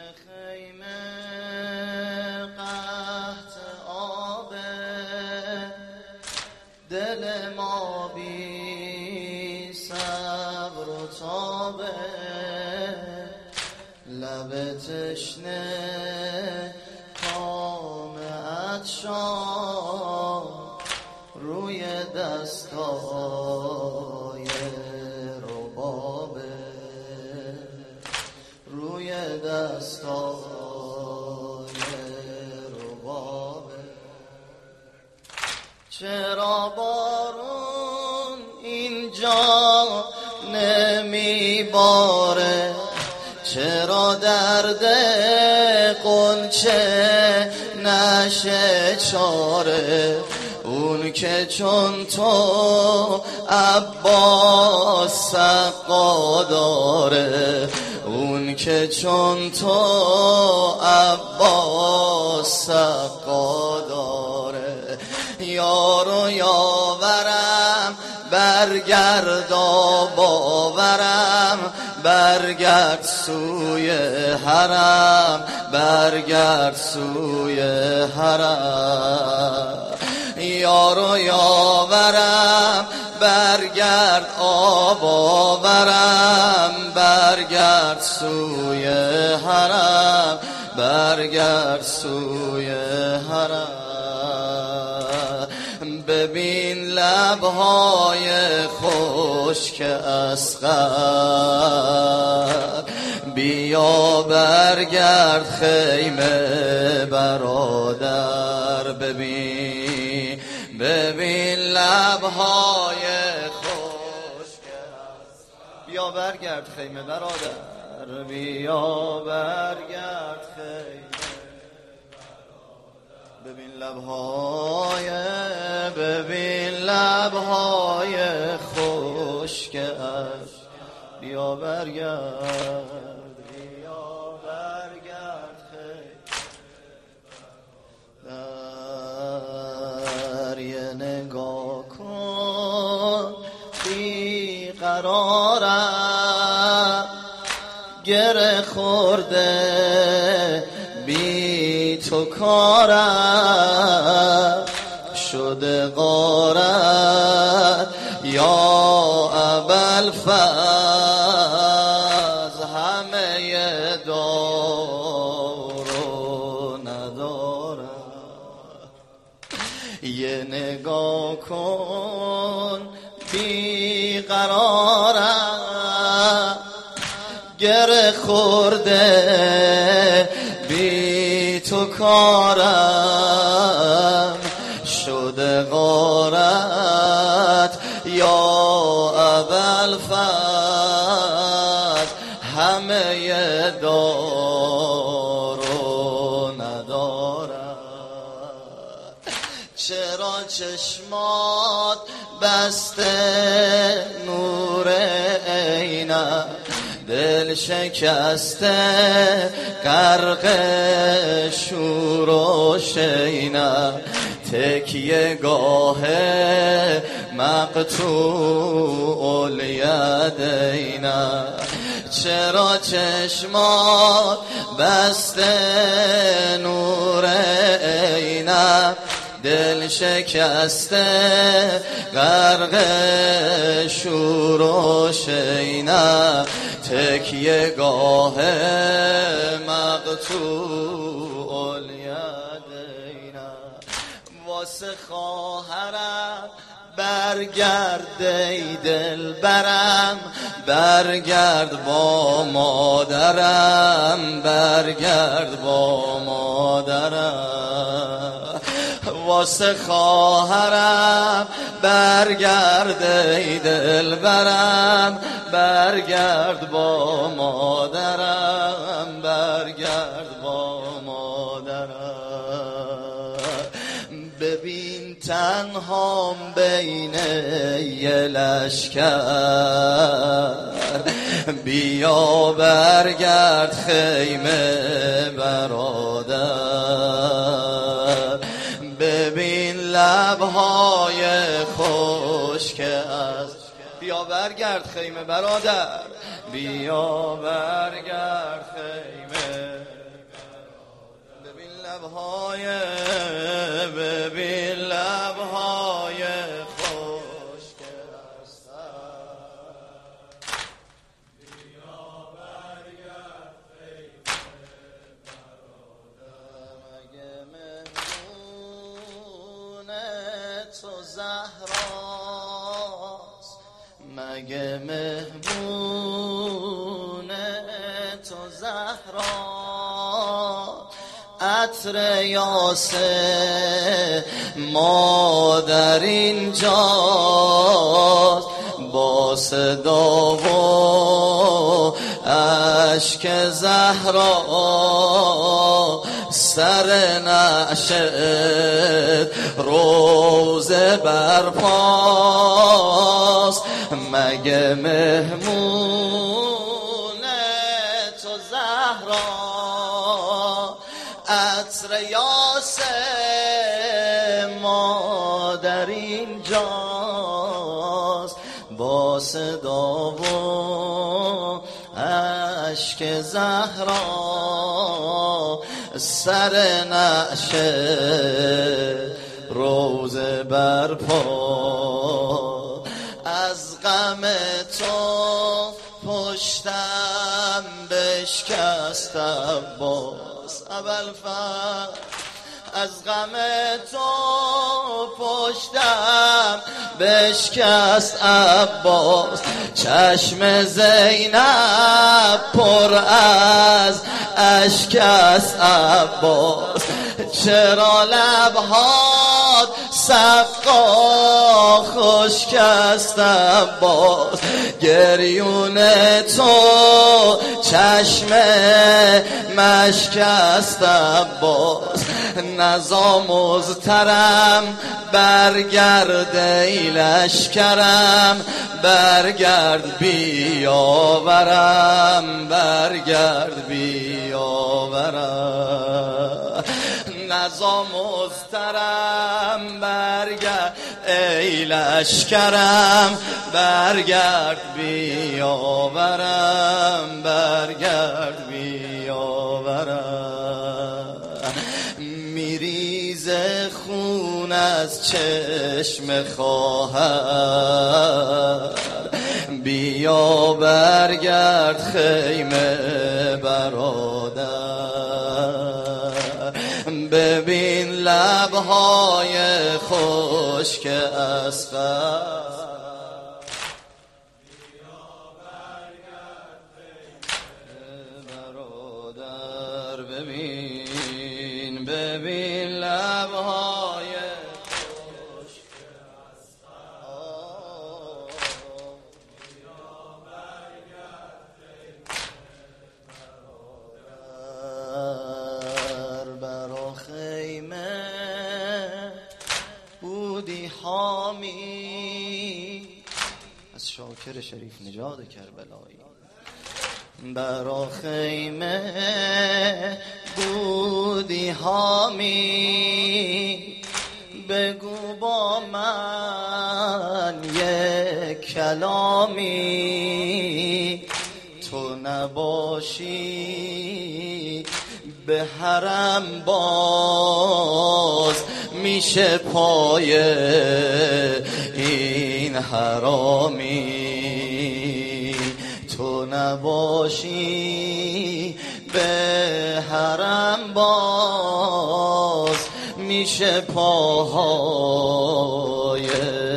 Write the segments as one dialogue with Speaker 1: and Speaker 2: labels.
Speaker 1: خیمه قحط آب دل ما بی صبر و تابه لب تشنه کام عطشان روی دستای ربابه روی دستای ربابه چرا بارون اینجا نمیباره چرا درد قنچه نشه چاره اون که چون تو عباس سقا داره اون که چون تو عباس سقا داره یارو یاورم برگردا باورم برگرد سوی حرم برگرد سوی حرم یارو یاورم برگرد آب آورم برگرد سوی حرم برگرد سوی حرم ببین لبهای خشک اصغر بیا برگرد خیمه برادر ببین لبهای خشک اصغر بیا برگرد خیمه برادر بیا برگرد خیمه ببین لبهای خشک اش بیا برگرد در یه نگاه کن بی قرارم گره خورده بی تو کارم شده غارت یا ابوالفضل همه دارو ندارم یه نگاه کن بی قرارم گره خورده بی تو کارم شده غارت یا ابوالفضل همه دارو ندارم چرا چشمات بسته نور عینم دل شکسته غرق شور و شینم تکیه گاه مقطوع الیدینم چرا چشمات بسته نور عینم دل شکسته غرق شور و شینم تکیه گاه مقطوع الیدینم واسه خواهرم برگرد ای دل برم برگرد با مادرم برگرد با مادرم واسه خواهرم برگرد ای دل برم برگرد با مادرم برگرد با مادرم ببین تنهام بین یه لشکر بیا برگرد خیمه برادر ببین لبهای خشک از بیا برگرد خیمه برادر بیا برگرد خیمه لبهای ببین لبهای خشک بیا برگرد خیف برادر مگه مهمون تو زهراست مگه مهمون تو زهراست عطر یاسه ما در اینجاست با صدا و اشک زهرا سر نعشت روزه برپاست مگه مهمون تو زهرا عطر یاسه ما در اینجاست با صدا و اشک زهرا سر نعشه روزه برپا از غم تو پشتم بشکستم باز ابوالفضل از غم تو پشتم بشکست عباس چشم زینب پر از اشک است عباس چرا لبهات سقا خشک است عباس گریون تو چشم مشک است عباس نظام مضطرم برگرد ای لشکرم برگرد بیاورم برگرد بیاورم نظام مضطرم برگرد ای لشکرم برگرد بیاورم برگرد بیاورم میریزه خون از چشم خواهر بیا برگرد خیمه برادر ببین لبهای خشک اصغر برادر ببین لبهای خشک برادر برا خیمه بودی حامی از شاکر شریف نژاد کربلایی برا خیمه بودی حامی بگو با من یک کلامی تو نباشی به حرم باز میشه پای این حرامی تو نباشی به حرم باز میشه پاهای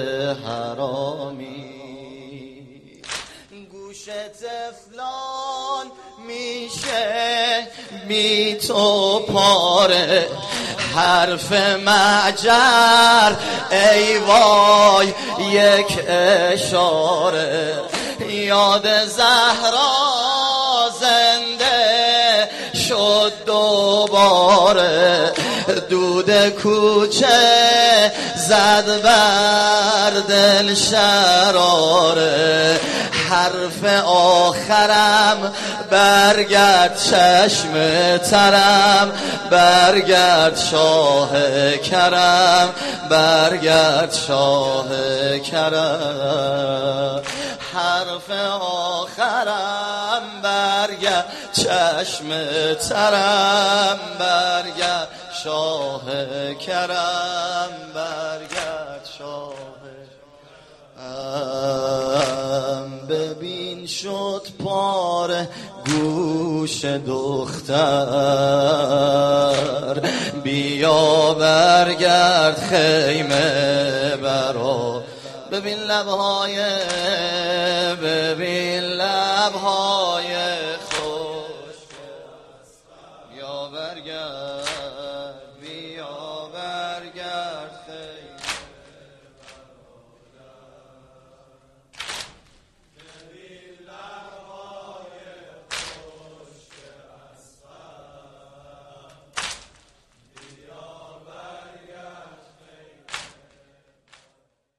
Speaker 1: حرامی گوش طفلان میشه بی تو پاره حرف معجر ای وای یک اشاره یاد زهرا زنده شد دوباره دود کوچه زد بر دل شراره حرف آخرم برگرد چشم ترم برگرد شاه کرم برگرد شاه کرم حرف آخرم برگرد چشم ترم برگرد شاه کرم برگرد شاه ببین شد پاره گوش دختر بیا برگرد خیمه برا ببین لبهای